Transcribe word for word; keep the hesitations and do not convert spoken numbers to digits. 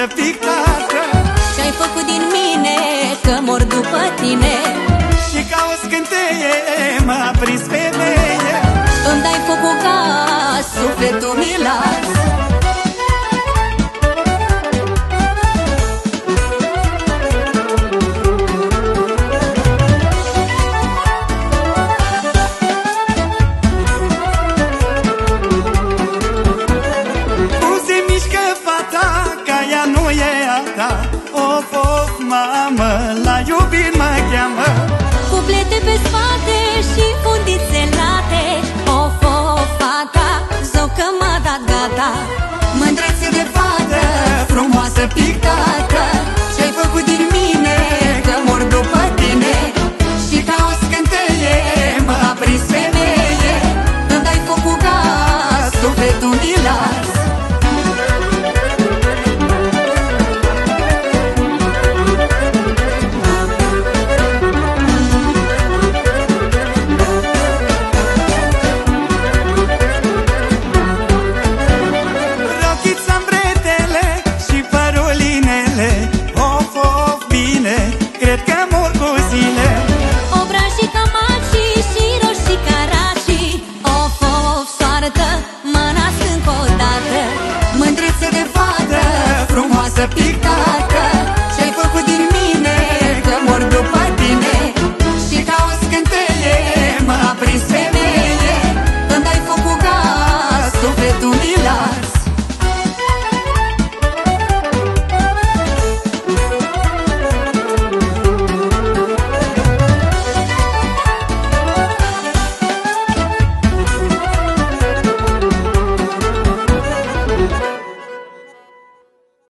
pictată. Și-ai făcut din mine că mor după tine. Și ca o scânteie m-a prins femeie. Îmi dai focul cu gaz, sufletul mi las. Of, of, mamă, la iubit mă cheamă. Cuplete pe spate și fundițe late. Of, of, fata, zău că m-a dat gata. Mândrețe de fată, frumoasă pictată.